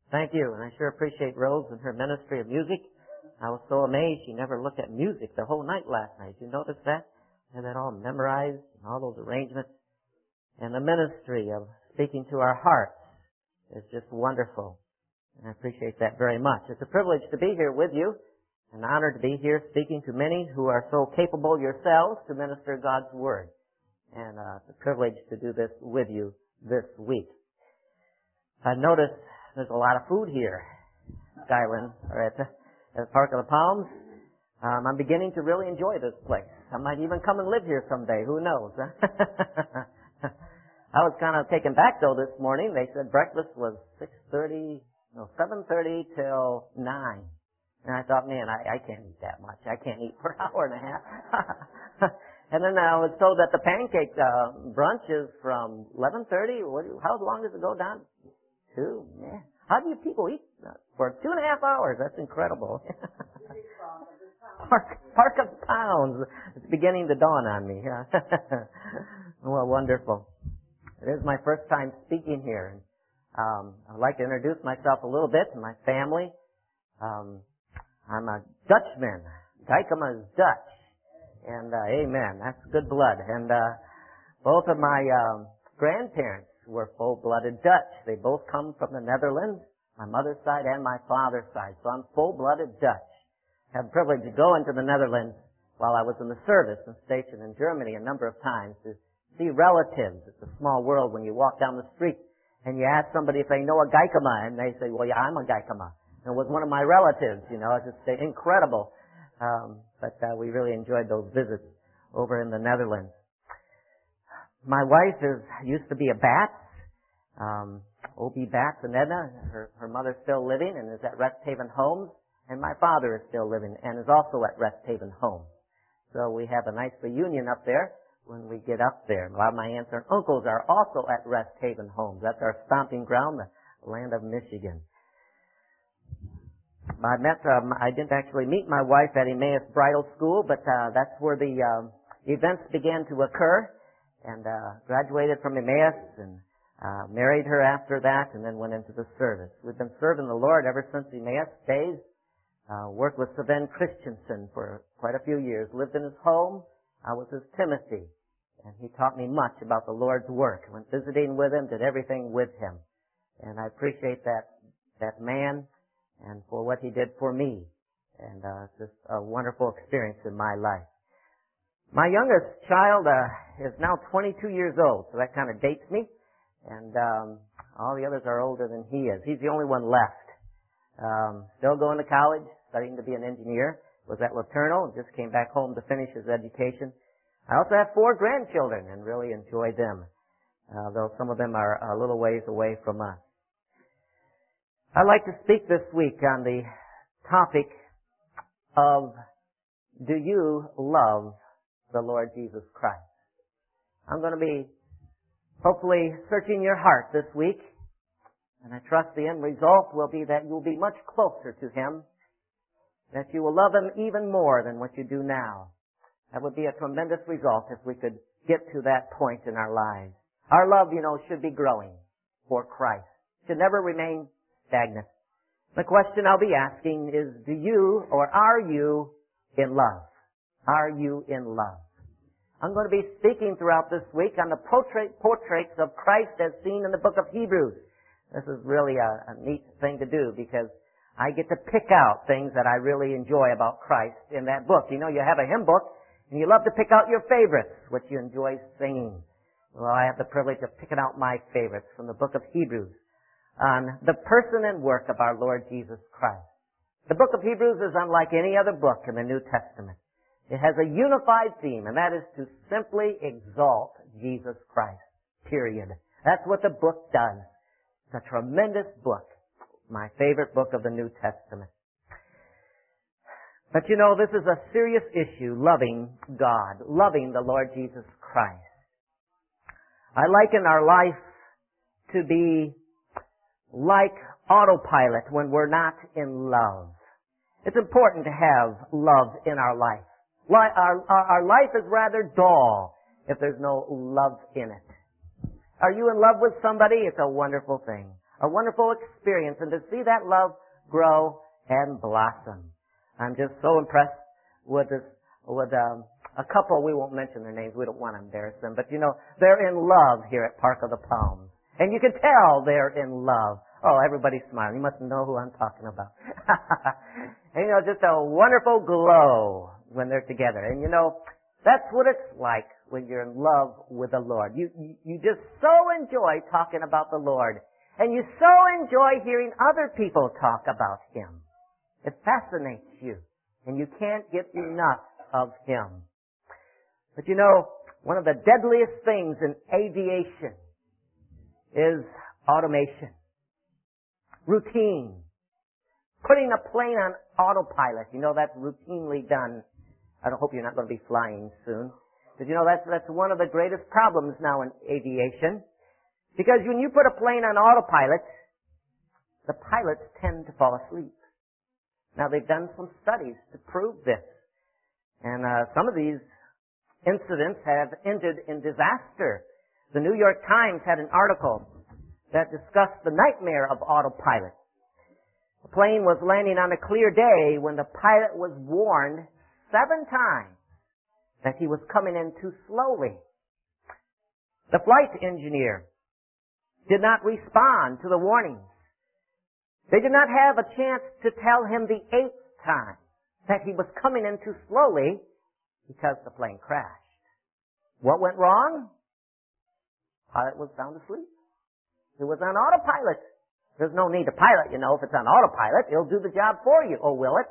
Thank you, and I sure appreciate Rose and her ministry of music. I was so amazed she never looked at music the whole night last night. Did you notice that? Had that all memorized, and all those arrangements. And the ministry of speaking to our hearts is just wonderful. And I appreciate that very much. It's a privilege to be here with you, an honor to be here speaking to many who are so capable yourselves to minister God's Word. And it's a privilege to do this with you this week. I noticed there's a lot of food here, Skyland, or at the Park of the Palms. I'm beginning to really enjoy this place. I might even come and live here someday. Who knows? I was kind of taken back though this morning. They said breakfast was 7:30 till 9. And I thought, man, I can't eat that much. I can't eat for an hour and a half. And then I was told that the pancake brunch is from 11:30. How long does it go down? 2? Yeah. How do you people eat for 2.5 hours? That's incredible. Park of Pounds. It's beginning to dawn on me. Well, wonderful. It is my first time speaking here. I'd like to introduce myself a little bit to my family. I'm a Dutchman. Guycoma is Dutch. And, amen. That's good blood. And, both of my, grandparents were full-blooded Dutch. They both come from the Netherlands, my mother's side and my father's side. So I'm full-blooded Dutch. I had the privilege of going to the Netherlands while I was in the service and stationed in Germany a number of times to see relatives. It's a small world when you walk down the street and you ask somebody if they know a Guycoma, and they say, well, yeah, I'm a Guycoma. And it was one of my relatives, you know. It's just incredible. But we really enjoyed those visits over in the Netherlands. My wife used to be a Bats, O.B. Bats and Edna. Her mother's still living and is at Rest Haven Homes. And my father is still living and is also at Rest Haven Homes. So we have a nice reunion up there when we get up there. A lot of my aunts and uncles are also at Rest Haven Homes. That's our stomping ground, the land of Michigan. I didn't actually meet my wife at Emmaus Bridal School, but that's where the events began to occur. And graduated from Emmaus and married her after that, and then went into the service. We've been serving the Lord ever since Emmaus days. Worked with Sven Christensen for quite a few years. Lived in his home. I was his Timothy, and he taught me much about the Lord's work. Went visiting with him, did everything with him, and I appreciate that man and for what he did for me. And just a wonderful experience in my life. My youngest child is now 22 years old, so that kind of dates me. And all the others are older than he is. He's the only one left. Still going to college, studying to be an engineer. Was at LeTourneau and just came back home to finish his education. I also have 4 grandchildren and really enjoy them, though some of them are a little ways away from us. I'd like to speak this week on the topic of, do you love the Lord Jesus Christ? I'm going to be hopefully searching your heart this week, and I trust the end result will be that you'll be much closer to Him, that you will love Him even more than what you do now. That would be a tremendous result if we could get to that point in our lives. Our love, should be growing for Christ. Should never remain stagnant. The question I'll be asking is, do you or are you in love? Are you in love? I'm going to be speaking throughout this week on the portraits of Christ as seen in the book of Hebrews. This is really a neat thing to do because I get to pick out things that I really enjoy about Christ in that book. You have a hymn book and you love to pick out your favorites, what you enjoy singing. Well, I have the privilege of picking out my favorites from the book of Hebrews on the person and work of our Lord Jesus Christ. The book of Hebrews is unlike any other book in the New Testament. It has a unified theme, and that is to simply exalt Jesus Christ, period. That's what the book does. It's a tremendous book, my favorite book of the New Testament. But this is a serious issue, loving God, loving the Lord Jesus Christ. I liken our life to be like autopilot when we're not in love. It's important to have love in our life. Our life is rather dull if there's no love in it. Are you in love with somebody? It's a wonderful thing. a wonderful experience, and to see that love grow and blossom. I'm just so impressed with a couple. We won't mention their names. We don't want to embarrass them. But they're in love here at Park of the Palms. And you can tell they're in love. Oh, everybody's smiling. You must know who I'm talking about. And just a wonderful glow when they're together. And that's what it's like when you're in love with the Lord. You just so enjoy talking about the Lord. And you so enjoy hearing other people talk about Him. It fascinates you. And you can't get enough of Him. But one of the deadliest things in aviation is automation. Routine. Putting a plane on autopilot. That's routinely done. I hope you're not going to be flying soon. But that's one of the greatest problems now in aviation. Because when you put a plane on autopilot, the pilots tend to fall asleep. Now they've done some studies to prove this. And some of these incidents have ended in disaster. The New York Times had an article that discussed the nightmare of autopilot. The plane was landing on a clear day when the pilot was warned 7 times that he was coming in too slowly. The flight engineer did not respond to the warnings. They did not have a chance to tell him the 8th time that he was coming in too slowly because the plane crashed. What went wrong? Pilot was sound asleep. It was on autopilot. There's no need to pilot, if it's on autopilot. It'll do the job for you. Or will it?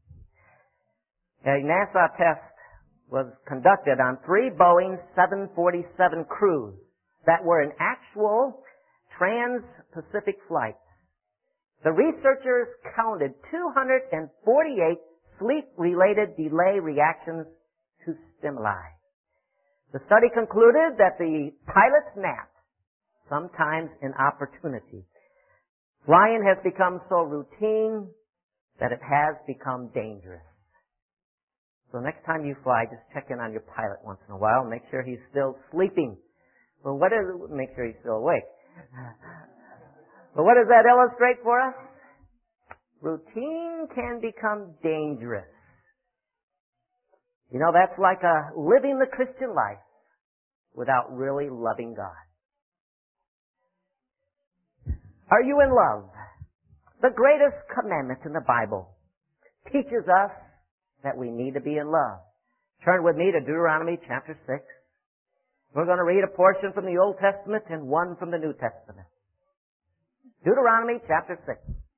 A NASA test was conducted on 3 Boeing 747 crews that were in actual trans-Pacific flights. The researchers counted 248 sleep-related delay reactions to stimuli. The study concluded that the pilots napped, sometimes in opportunity. Flying has become so routine that it has become dangerous. So next time you fly, just check in on your pilot once in a while. Make sure he's still sleeping. Well, make sure he's still awake. But what does that illustrate for us? Routine can become dangerous. That's like living the Christian life without really loving God. Are you in love? The greatest commandment in the Bible teaches us that we need to be in love. Turn with me to Deuteronomy chapter 6. We're going to read a portion from the Old Testament and one from the New Testament. Deuteronomy chapter 6.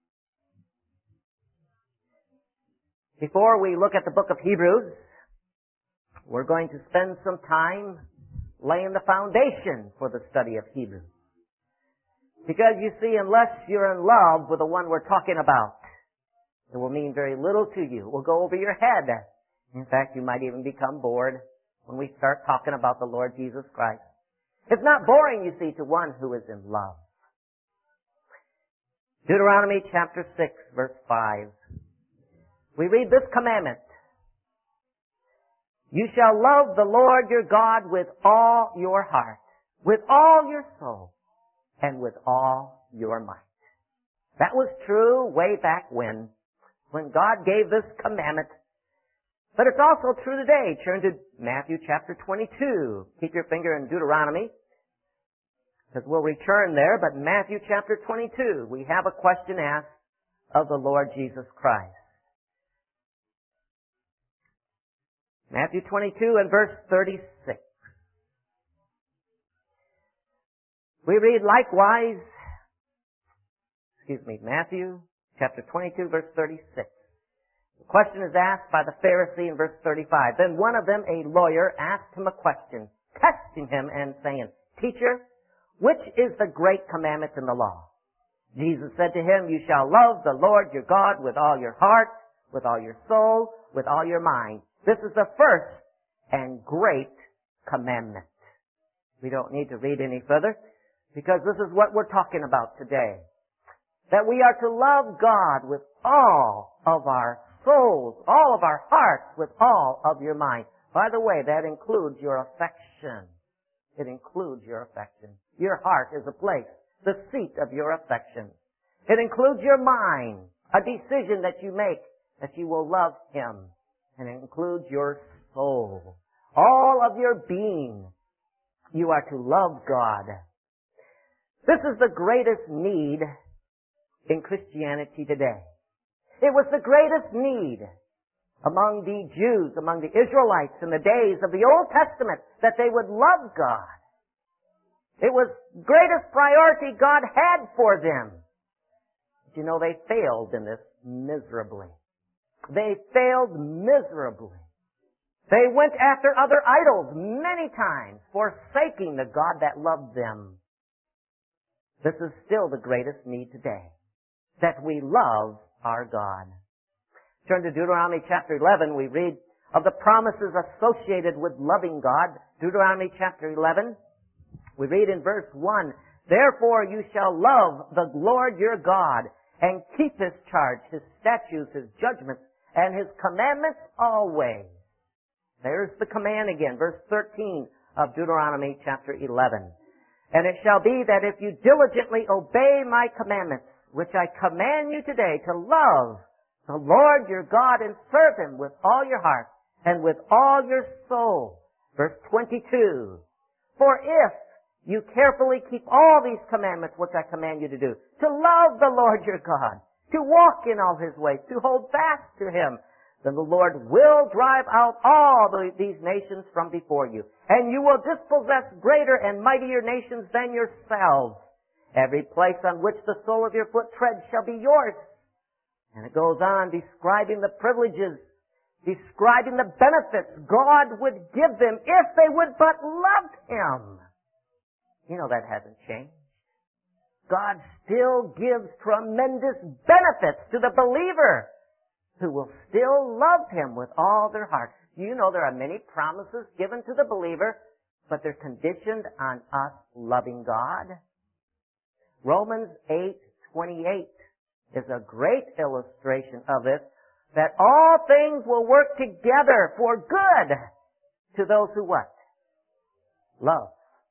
Before we look at the book of Hebrews, we're going to spend some time laying the foundation for the study of Hebrews. Because you see, unless you're in love with the one we're talking about, it will mean very little to you. It will go over your head. In fact, you might even become bored when we start talking about the Lord Jesus Christ. It's not boring, you see, to one who is in love. Deuteronomy chapter 6, verse 5. We read this commandment. You shall love the Lord your God with all your heart, with all your soul, and with all your might. That was true way back when God gave this commandment. But it's also true today. Turn to Matthew chapter 22. Keep your finger in Deuteronomy, because we'll return there. But in Matthew chapter 22, we have a question asked of the Lord Jesus Christ. Matthew 22 and verse 36. We read likewise, Matthew chapter 22 verse 36. The question is asked by the Pharisee in verse 35. Then one of them, a lawyer, asked him a question, testing him and saying, Teacher, which is the great commandment in the law? Jesus said to him, You shall love the Lord your God with all your heart, with all your soul, with all your mind. This is the first and great commandment. We don't need to read any further, because this is what we're talking about today. That we are to love God with all of our souls, all of our hearts, with all of your mind. By the way, that includes your affection. It includes your affection. Your heart is a place the seat of your affection. It includes your mind, a decision that you make that you will love Him. And it includes your soul, all of your being. You are to love God. This is the greatest need in Christianity today. It was the greatest need among the Jews, among the Israelites in the days of the Old Testament, that they would love God. It was the greatest priority God had for them. But you know, they failed in this miserably. They failed miserably. They went after other idols many times, forsaking the God that loved them. This is still the greatest need today, that we love our God. Turn to Deuteronomy chapter 11. We read of the promises associated with loving God. Deuteronomy chapter 11. We read in verse 1, "Therefore you shall love the Lord your God and keep His charge, His statutes, His judgments, and His commandments always." There's the command again, verse 13 of Deuteronomy chapter 11. "And it shall be that if you diligently obey my commandments, which I command you today, to love the Lord your God and serve Him with all your heart and with all your soul." Verse 22, "For if you carefully keep all these commandments which I command you to do, to love the Lord your God, to walk in all His ways, to hold fast to Him, then the Lord will drive out all these nations from before you, and you will dispossess greater and mightier nations than yourselves. Every place on which the sole of your foot treads shall be yours." And it goes on describing the privileges, describing the benefits God would give them if they would but love Him. You know, that hasn't changed. God still gives tremendous benefits to the believer who will still love Him with all their heart. You know, there are many promises given to the believer, but they're conditioned on us loving God. Romans 8:28 is a great illustration of this, that all things will work together for good to those who what? Love.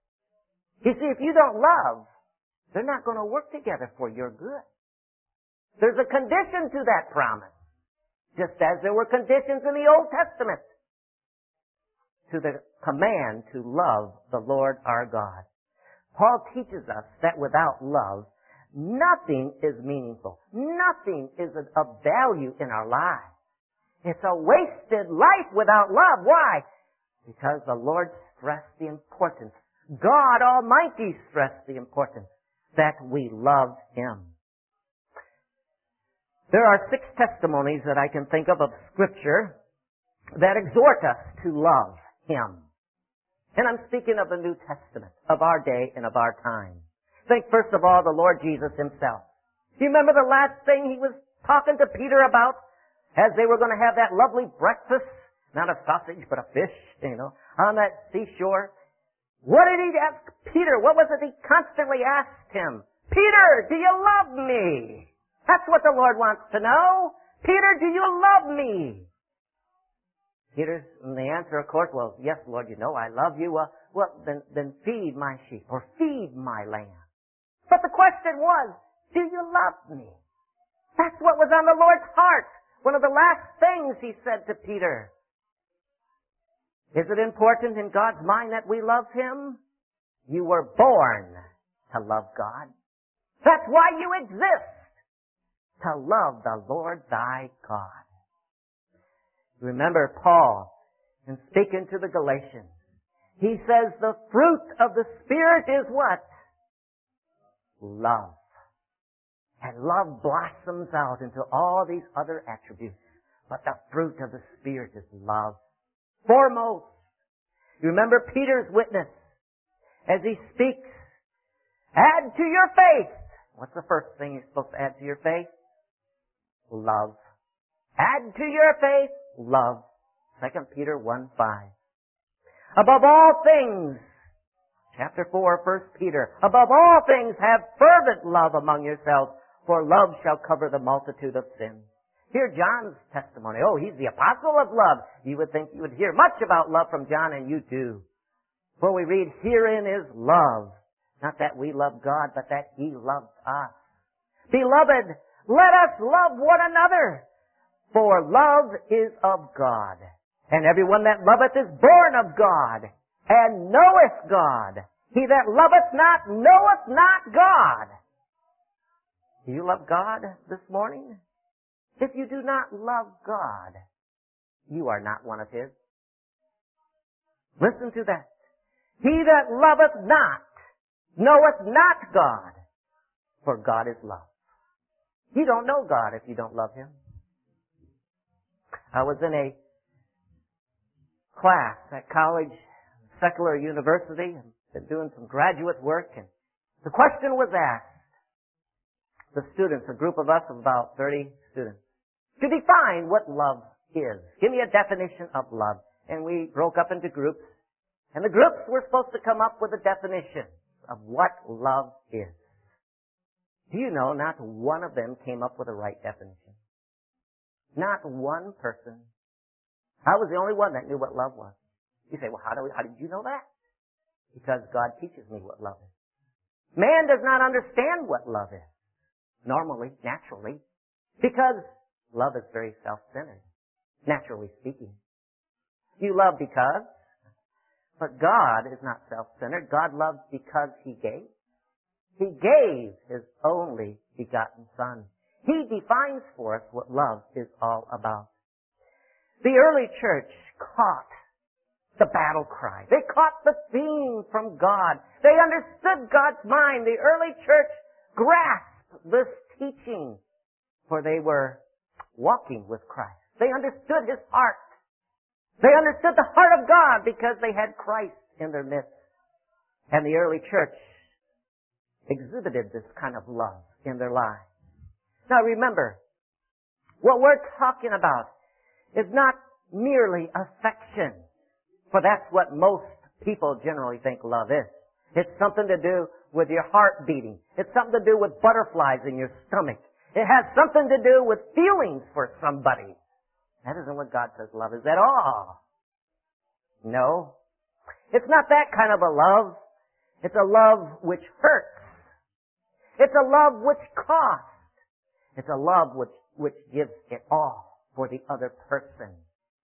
You see, if you don't love, they're not going to work together for your good. There's a condition to that promise, just as there were conditions in the Old Testament to the command to love the Lord our God. Paul teaches us that without love, nothing is meaningful. Nothing is of value in our lives. It's a wasted life without love. Why? Because the Lord stressed the importance. God Almighty stressed the importance that we love Him. There are 6 testimonies that I can think of Scripture that exhort us to love Him. And I'm speaking of the New Testament, of our day and of our time. Think first of all the Lord Jesus Himself. Do you remember the last thing He was talking to Peter about as they were going to have that lovely breakfast? Not a sausage, but a fish, on that seashore. What did He ask Peter? What was it He constantly asked him? "Peter, do you love me?" That's what the Lord wants to know. "Peter, do you love me?" Peter's, and the answer, of course, "Well, yes, Lord, you know I love you." Then feed my sheep, or feed my lamb. But the question was, do you love me? That's what was on the Lord's heart. One of the last things He said to Peter. Is it important in God's mind that we love Him? You were born to love God. That's why you exist. To love the Lord thy God. Remember Paul, in speaking to the Galatians, he says the fruit of the Spirit is what? Love. And love blossoms out into all these other attributes. But the fruit of the Spirit is love. Foremost. You remember Peter's witness as he speaks. Add to your faith. What's the first thing you're supposed to add to your faith? Love. Add to your faith, love. 2 Peter 1:5. Above all things, chapter 4, 1 Peter, above all things have fervent love among yourselves, for love shall cover the multitude of sins. Hear John's testimony. Oh, he's the apostle of love. You would think you would hear much about love from John, and you do. For we read, herein is love, Not that we love God, but that He loves us. Beloved, let us love one another, for love is of God. And everyone that loveth is born of God, and knoweth God. He that loveth not knoweth not God. Do you love God this morning? If you do not love God, you are not one of His. Listen to that. He that loveth not knoweth not God, for God is love. You don't know God if you don't love Him. I was in a class at college, secular university, and been doing some graduate work, and the question was asked. The students, a group of us of about 30 students, to define what love is. Give me a definition of love. And we broke up into groups, and the groups were supposed to come up with a definition of what love is. Do you know not one of them came up with a right definition? Not one person. I was the only one that knew what love was. You say, well, how did you know that? Because God teaches me what love is. Man does not understand what love is. Normally, naturally. Because love is very self-centered. Naturally speaking. You love because, but God is not self-centered. God loves because He gave. He gave His only begotten Son. He defines for us what love is all about. The early church caught the battle cry. They caught the theme from God. They understood God's mind. The early church grasped this teaching, for they were walking with Christ. They understood His heart. They understood the heart of God because they had Christ in their midst. And the early church exhibited this kind of love in their lives. Now remember, what we're talking about is not merely affection, for that's what most people generally think love is. It's something to do with your heart beating. It's something to do with butterflies in your stomach. It has something to do with feelings for somebody. That isn't what God says love is at all. No. It's not that kind of a love. It's a love which hurts. It's a love which costs. It's a love which gives it all for the other person.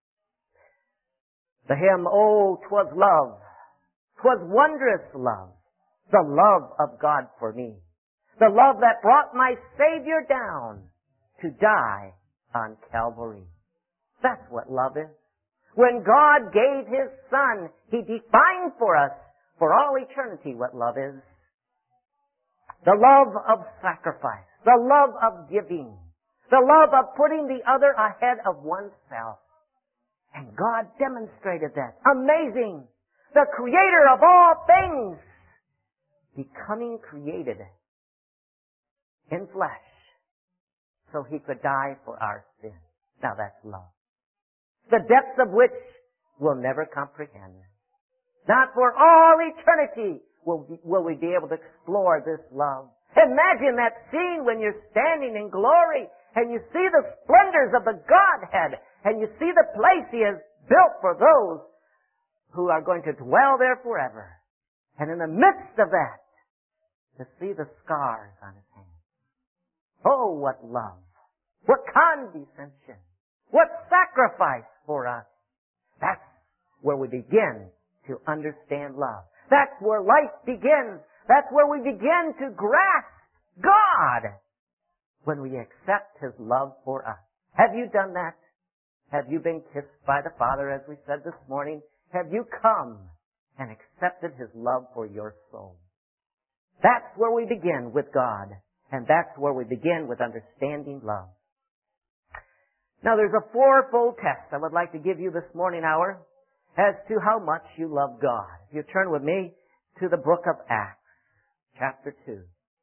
The hymn, "Oh, 'twas love, 'twas wondrous love, the love of God for me, the love that brought my Savior down to die on Calvary." That's what love is. When God gave His Son, He defined for us for all eternity what love is. The love of sacrifice, the love of giving, the love of putting the other ahead of oneself. And God demonstrated that. Amazing! The Creator of all things becoming created in flesh so He could die for our sins. Now that's love. The depths of which we'll never comprehend. Not for all eternity will we be able to explore this love. Imagine that scene when you're standing in glory and you see the splendors of the Godhead and you see the place He has built for those who are going to dwell there forever. And in the midst of that, to see the scars on His hands. Oh, what love! What condescension! What sacrifice for us! That's where we begin to understand love. That's where life begins. That's where we begin to grasp God when we accept His love for us. Have you done that? Have you been kissed by the Father, as we said this morning? Have you come and accepted His love for your soul? That's where we begin with God, and that's where we begin with understanding love. Now there's a fourfold test I would like to give you this morning hour as to how much you love God. If you turn with me to the book of Acts, chapter 2.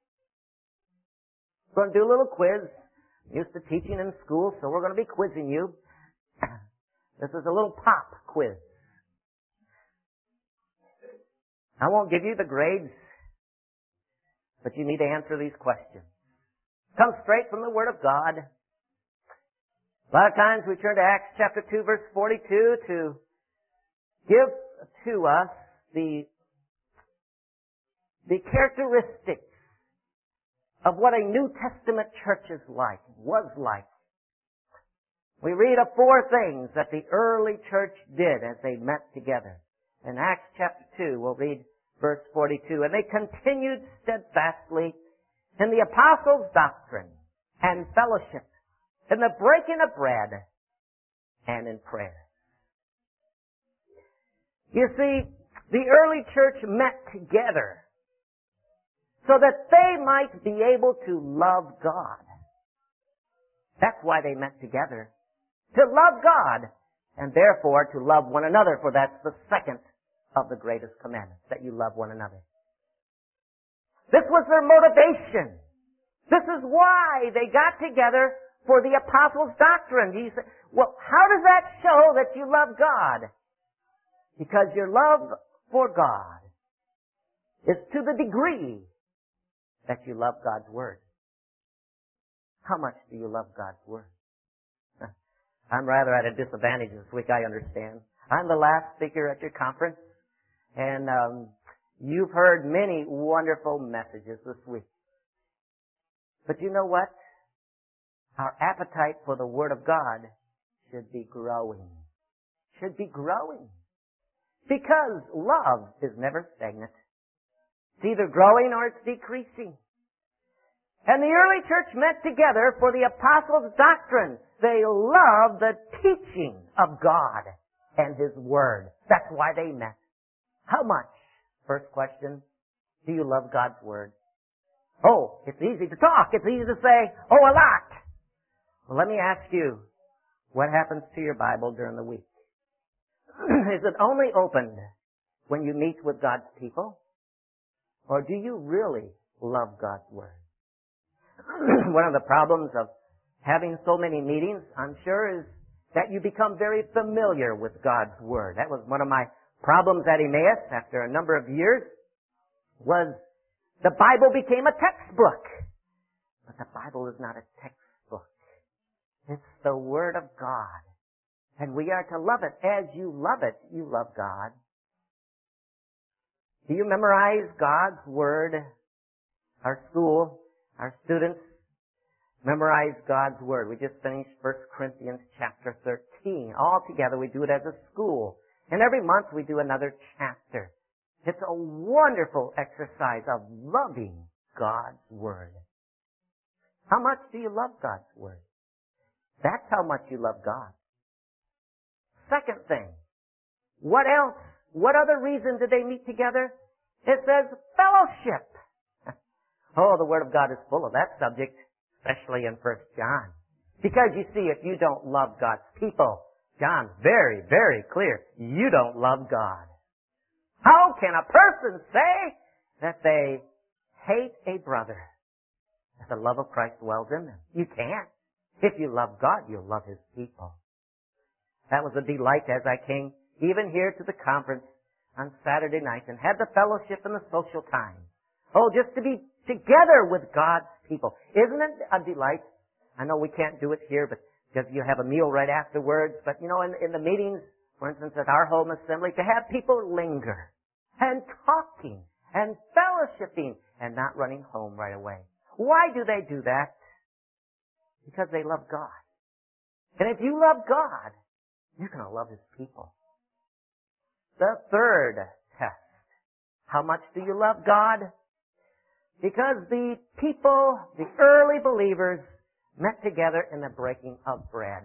We're going to do a little quiz. I'm used to teaching in school, so we're going to be quizzing you. This is a little pop quiz. I won't give you the grades, but you need to answer these questions. Come straight from the Word of God. A lot of times we turn to Acts chapter 2 verse 42 to give to us the the characteristics of what a New Testament church is like, was like. We read of 4 things that the early church did as they met together. In Acts chapter 2, we'll read verse 42. And they continued steadfastly in the apostles' doctrine and fellowship, in the breaking of bread, and in prayer. You see, the early church met together so that they might be able to love God. That's why they met together. To love God, and therefore to love one another, for that's the second of the greatest commandments, that you love one another. This was their motivation. This is why they got together for the apostles' doctrine. You say, well, how does that show that you love God? Because your love for God is to the degree that you love God's Word. How much do you love God's Word? I'm rather at a disadvantage this week, I understand. I'm the last speaker at your conference, and you've heard many wonderful messages this week. But you know what? Our appetite for the Word of God should be growing. Should be growing. Because love is never stagnant. It's either growing or it's decreasing. And the early church met together for the apostles' doctrine. They loved the teaching of God and His Word. That's why they met. How much? First question, do you love God's Word? Oh, it's easy to talk. It's easy to say, oh, a lot. Well, let me ask you, what happens to your Bible during the week? Is it only opened when you meet with God's people? Or do you really love God's Word? One of the problems of having so many meetings, I'm sure, is that you become very familiar with God's Word. That was one of my problems at Emmaus after a number of years, was the Bible became a textbook. But the Bible is not a textbook. It's the Word of God. And we are to love it. As you love it, you love God. Do you memorize God's Word? Our school, our students memorize God's Word. We just finished 1 Corinthians chapter 13. All together we do it as a school. And every month we do another chapter. It's a wonderful exercise of loving God's Word. How much do you love God's Word? That's how much you love God. Second thing, what else? What other reason did they meet together? It says fellowship. Oh, the Word of God is full of that subject, especially in 1 John. Because you see, if you don't love God's people, John's very, very clear, you don't love God. How can a person say that they hate a brother? That the love of Christ dwells in them. You can't. If you love God, you'll love His people. That was a delight as I came even here to the conference on Saturday night and had the fellowship and the social time. Oh, just to be together with God's people. Isn't it a delight? I know we can't do it here, but because you have a meal right afterwards. But you know, in the meetings, for instance, at our home assembly, to have people linger and talking and fellowshipping and not running home right away. Why do they do that? Because they love God. And if you love God, you're going to love His people. The third test. How much do you love God? Because the people, the early believers, met together in the breaking of bread.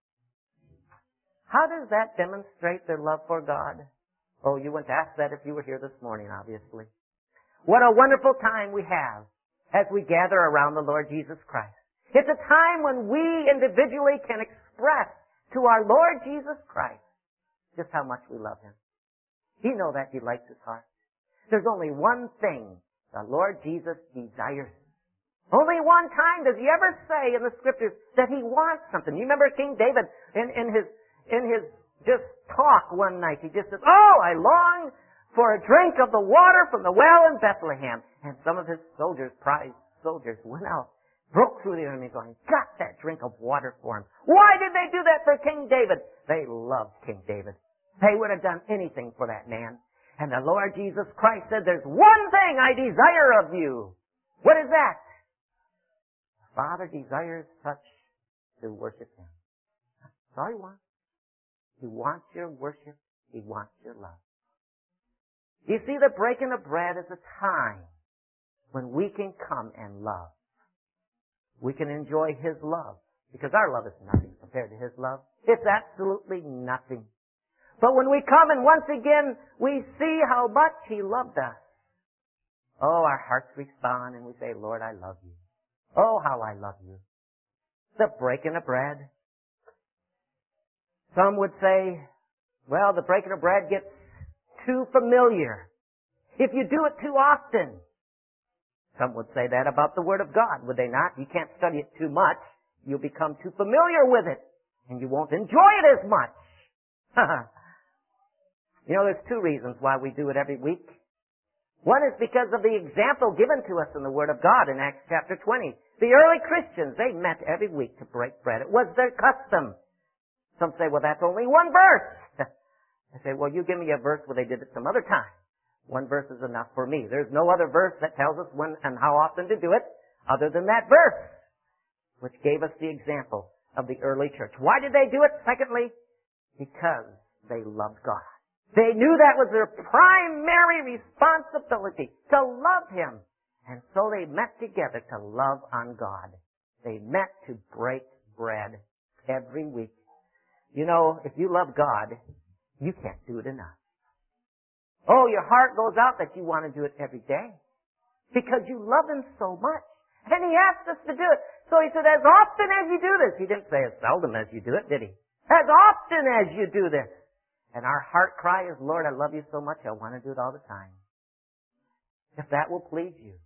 How does that demonstrate their love for God? Oh, you wouldn't ask that if you were here this morning, obviously. What a wonderful time we have as we gather around the Lord Jesus Christ. It's a time when we individually can express to our Lord Jesus Christ just how much we love Him. You know that delights His heart. There's only one thing the Lord Jesus desires. Only one time does He ever say in the Scriptures that He wants something. You remember King David in his just talk one night. He just says, "Oh, I long for a drink of the water from the well in Bethlehem." And some of his soldiers, prized soldiers, went out, broke through the enemy going, got that drink of water for him. Why did they do that for King David? They loved King David. They would have done anything for that man. And the Lord Jesus Christ said, there's one thing I desire of you. What is that? The Father desires such to worship Him. That's all He wants. He wants your worship. He wants your love. You see, the breaking of bread is a time when we can come and love. We can enjoy His love. Because our love is nothing compared to His love. It's absolutely nothing. But when we come and once again we see how much He loved us, oh, our hearts respond and we say, Lord, I love you. Oh, how I love you. The breaking of bread. Some would say, well, the breaking of bread gets too familiar. If you do it too often. Some would say that about the Word of God, would they not? You can't study it too much. You'll become too familiar with it, and you won't enjoy it as much. You know, there's two reasons why we do it every week. One is because of the example given to us in the Word of God in Acts chapter 20. The early Christians, they met every week to break bread. It was their custom. Some say, well, that's only one verse. I say, well, you give me a verse where they did it some other time. One verse is enough for me. There's no other verse that tells us when and how often to do it other than that verse, which gave us the example of the early church. Why did they do it? Secondly, because they loved God. They knew that was their primary responsibility, to love Him. And so they met together to love on God. They met to break bread every week. You know, if you love God, you can't do it enough. Oh, your heart goes out that you want to do it every day because you love Him so much. And He asked us to do it. So He said, as often as you do this. He didn't say as seldom as you do it, did He? As often as you do this. And our heart cry is, Lord, I love you so much, I want to do it all the time. If that will please you.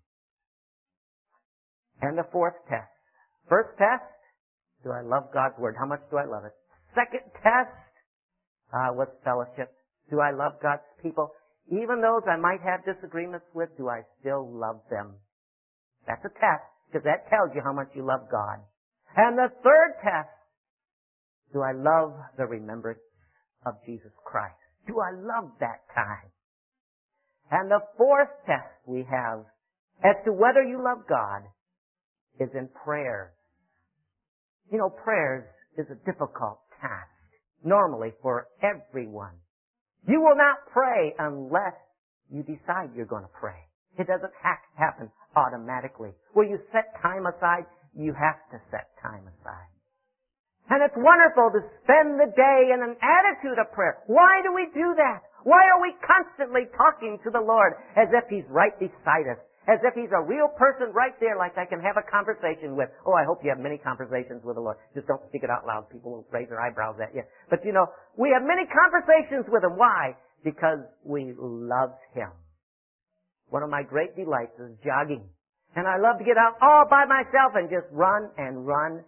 And the fourth test. First test, do I love God's Word? How much do I love it? Second test, was fellowship. Do I love God's people? Even those I might have disagreements with, do I still love them? That's a test, because that tells you how much you love God. And the third test, do I love the remembrance of Jesus Christ? Do I love that time? And the fourth test we have as to whether you love God is in prayer. You know, prayers is a difficult task, normally for everyone. You will not pray unless you decide you're going to pray. It doesn't happen automatically. Where you set time aside, you have to set time aside. And it's wonderful to spend the day in an attitude of prayer. Why do we do that? Why are we constantly talking to the Lord as if He's right beside us? As if He's a real person right there like I can have a conversation with. Oh, I hope you have many conversations with the Lord. Just don't speak it out loud. People will raise their eyebrows at you. But you know, we have many conversations with Him. Why? Because we love Him. One of my great delights is jogging. And I love to get out all by myself and just run and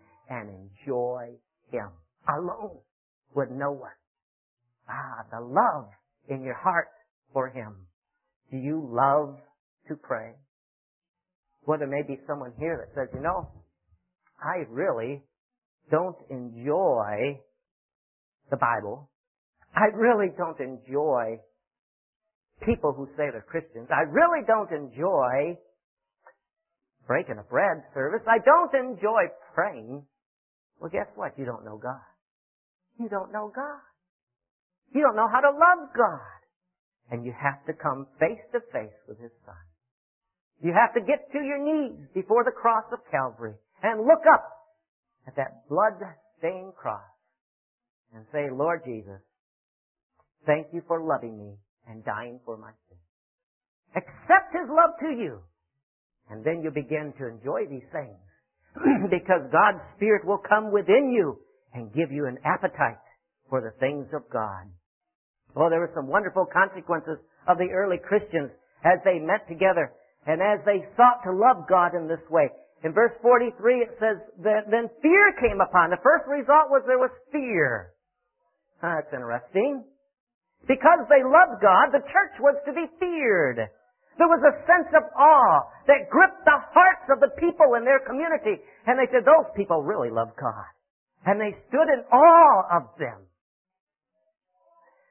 enjoy Him. Alone. With no one. The love in your heart for Him. Do you love to pray? Well, there may be someone here that says, you know, I really don't enjoy the Bible. I really don't enjoy people who say they're Christians. I really don't enjoy breaking a bread service. I don't enjoy praying. Well, guess what? You don't know God. You don't know God. You don't know how to love God. And you have to come face to face with His Son. You have to get to your knees before the cross of Calvary and look up at that blood-stained cross and say, Lord Jesus, thank you for loving me and dying for my sins. Accept His love to you. And then you begin to enjoy these things because God's Spirit will come within you and give you an appetite for the things of God. Oh, there were some wonderful consequences of the early Christians as they met together and as they sought to love God in this way. In verse 43 it says that then fear came upon. The first result was there was fear. That's interesting. Because they loved God, the church was to be feared. There was a sense of awe that gripped the hearts of the people in their community. And they said, those people really love God. And they stood in awe of them.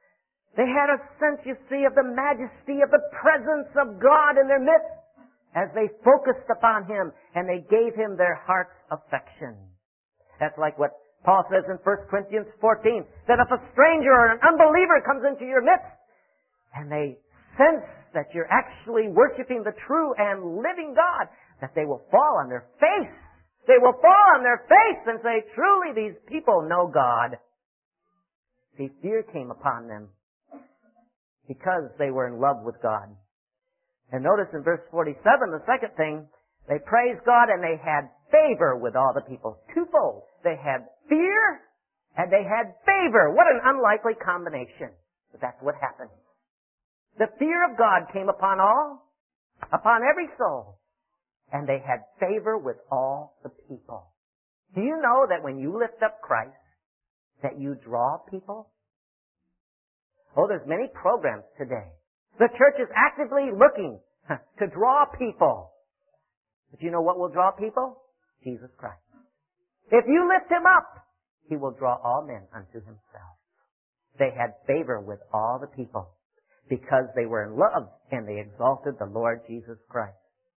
They had a sense, you see, of the majesty of the presence of God in their midst as they focused upon Him and they gave Him their heart's affection. That's like what Paul says in 1 Corinthians 14, that if a stranger or an unbeliever comes into your midst and they sense that you're actually worshiping the true and living God, that they will fall on their face. They will fall on their face and say, truly these people know God. See, fear came upon them because they were in love with God. And notice in verse 47, the second thing, they praised God and they had favor with all the people. Twofold. They had fear and they had favor. What an unlikely combination. But that's what happened. The fear of God came upon all, upon every soul. And they had favor with all the people. Do you know that when you lift up Christ, that you draw people? Oh, there's many programs today. The church is actively looking to draw people. But you know what will draw people? Jesus Christ. If you lift Him up, He will draw all men unto Himself. They had favor with all the people because they were in love and they exalted the Lord Jesus Christ.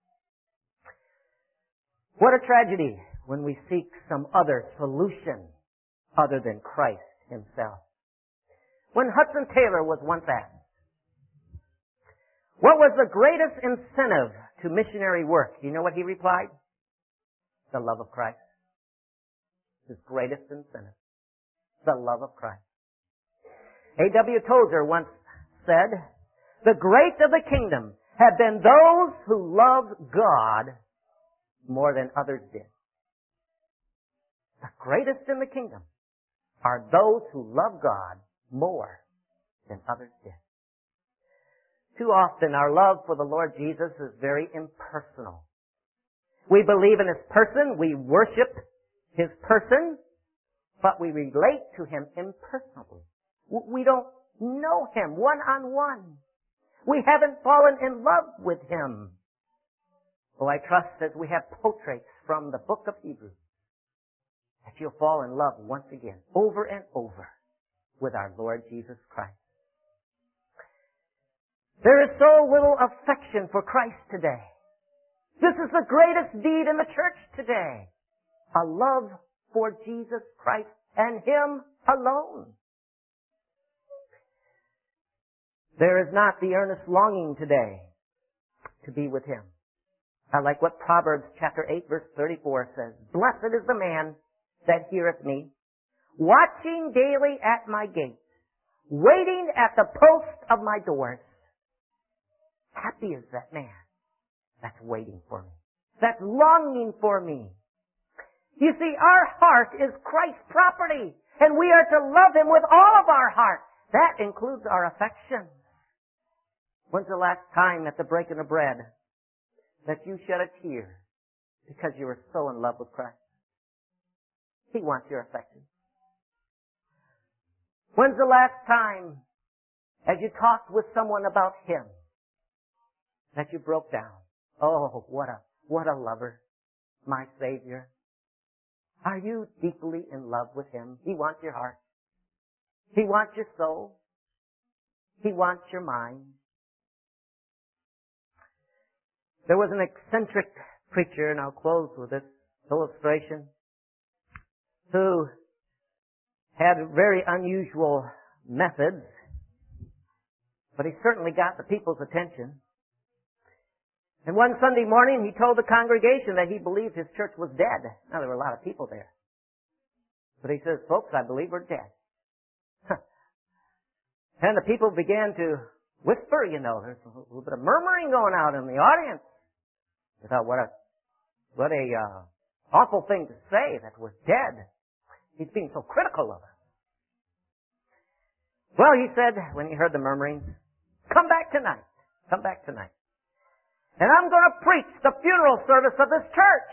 What a tragedy when we seek some other solution other than Christ Himself. When Hudson Taylor was once asked, what was the greatest incentive to missionary work? Do you know what he replied? The love of Christ. His greatest incentive. The love of Christ. A.W. Tozer once said, the great of the kingdom have been those who loved God more than others did. The greatest in the kingdom are those who love God more than others did. Too often our love for the Lord Jesus is very impersonal. We believe in His person, we worship His person, but we relate to Him impersonally. We don't know Him one-on-one. We haven't fallen in love with Him. Oh, I trust as we have portraits from the book of Hebrews, that you'll fall in love once again, over and over, with our Lord Jesus Christ. There is so little affection for Christ today. This is the greatest deed in the church today. A love for Jesus Christ and Him alone. There is not the earnest longing today to be with Him. I like what Proverbs chapter 8 verse 34 says. Blessed is the man that heareth me, watching daily at my gates, waiting at the post of my doors. Happy is that man that's waiting for me, that's longing for me. You see, our heart is Christ's property, and we are to love Him with all of our heart. That includes our affections. When's the last time at the breaking of bread that you shed a tear because you were so in love with Christ? He wants your affection. When's the last time as you talked with someone about Him that you broke down? Oh, what a lover, my Savior. Are you deeply in love with Him? He wants your heart. He wants your soul. He wants your mind. There was an eccentric preacher, and I'll close with this illustration, who had very unusual methods, but he certainly got the people's attention. And one Sunday morning, he told the congregation that he believed his church was dead. Now, there were a lot of people there. But he says, folks, I believe we're dead. And the people began to whisper, you know. There's a little bit of murmuring going out in the audience. They thought, what a awful thing to say, that we're dead. He's being so critical of us. Well, he said, when he heard the murmurings, come back tonight. Come back tonight. And I'm going to preach the funeral service of this church.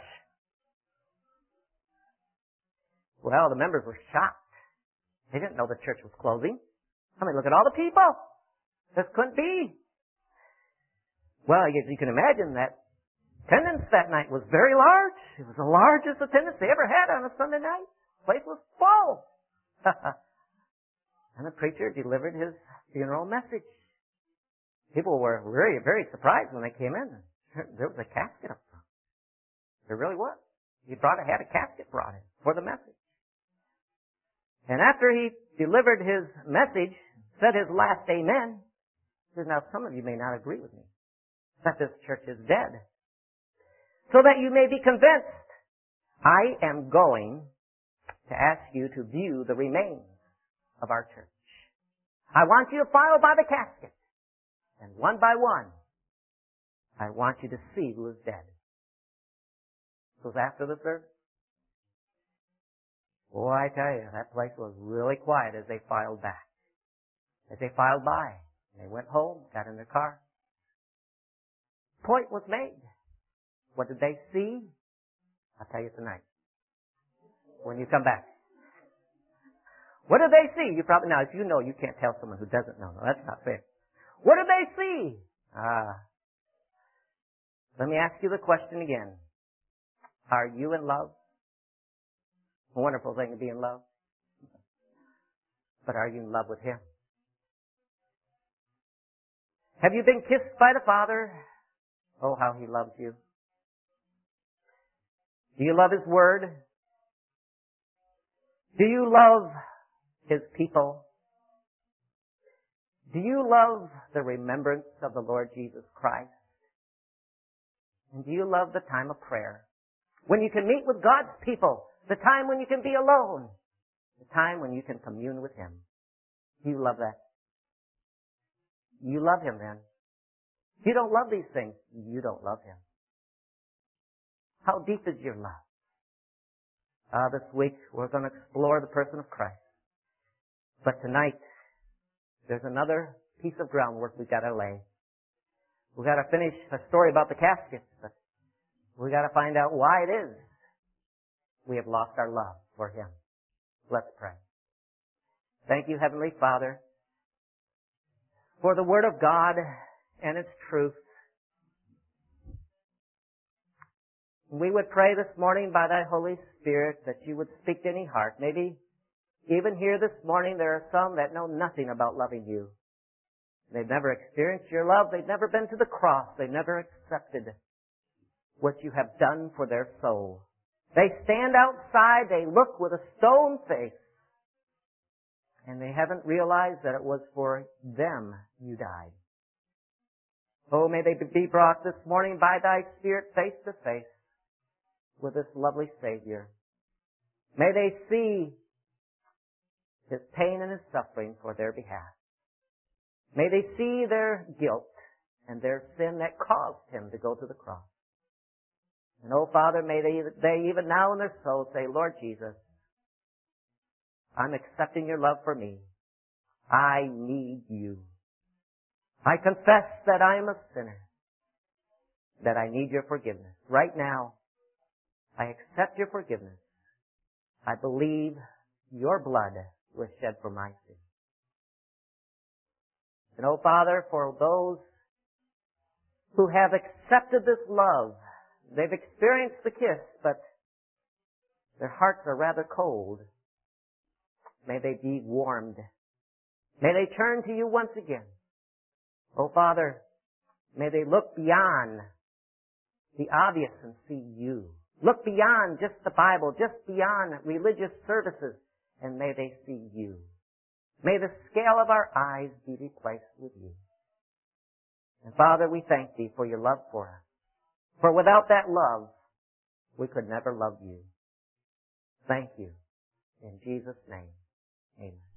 Well, the members were shocked. They didn't know the church was closing. I mean, look at all the people. This couldn't be. Well, you can imagine that attendance that night was very large. It was the largest attendance they ever had on a Sunday night. The place was full. And the preacher delivered his funeral message. People were very, very surprised when they came in. There was a casket up front. There really was. He had a casket brought in for the message. And after he delivered his message, said his last amen, he says, now some of you may not agree with me, that this church is dead. So that you may be convinced, I am going to ask you to view the remains of our church. I want you to file by the casket. And one by one, I want you to see who is dead. It was after the service. Boy, I tell you, that place was really quiet as they filed back. As they filed by, they went home, got in their car. Point was made. What did they see? I'll tell you tonight. When you come back. What did they see? You probably, now if you know, you can't tell someone who doesn't know. No, that's not fair. What did they see? Let me ask you the question again. Are you in love? A wonderful thing to be in love. But are you in love with Him? Have you been kissed by the Father? Oh, how He loves you. Do you love His Word? Do you love His people? Do you love the remembrance of the Lord Jesus Christ? And do you love the time of prayer? When you can meet with God's people, the time when you can be alone, the time when you can commune with Him. Do you love that? You love Him then. If you don't love these things, you don't love Him. How deep is your love? This week we're going to explore the person of Christ. But tonight, there's another piece of groundwork we've got to lay. We've got to finish a story about the casket, but we've got to find out why it is we have lost our love for Him. Let's pray. Thank you, Heavenly Father, for the Word of God and its truth. We would pray this morning by Thy Holy Spirit that You would speak to any heart. Maybe even here this morning there are some that know nothing about loving You. They've never experienced Your love. They've never been to the cross. They've never accepted what You have done for their soul. They stand outside, they look with a stone face, and they haven't realized that it was for them You died. Oh, may they be brought this morning by Thy Spirit face to face with this lovely Savior. May they see His pain and His suffering for their behalf. May they see their guilt and their sin that caused Him to go to the cross. And oh, Father, may they even now in their soul say, Lord Jesus, I'm accepting Your love for me. I need You. I confess that I am a sinner, that I need Your forgiveness. Right now, I accept Your forgiveness. I believe Your blood was shed for my sin. And oh, Father, for those who have accepted this love, they've experienced the kiss, but their hearts are rather cold. May they be warmed. May they turn to You once again. Oh, Father, may they look beyond the obvious and see You. Look beyond just the Bible, just beyond religious services, and may they see You. May the scale of our eyes be replaced with You. And Father, we thank Thee for Your love for us. For without that love, we could never love You. Thank You. In Jesus' name, amen.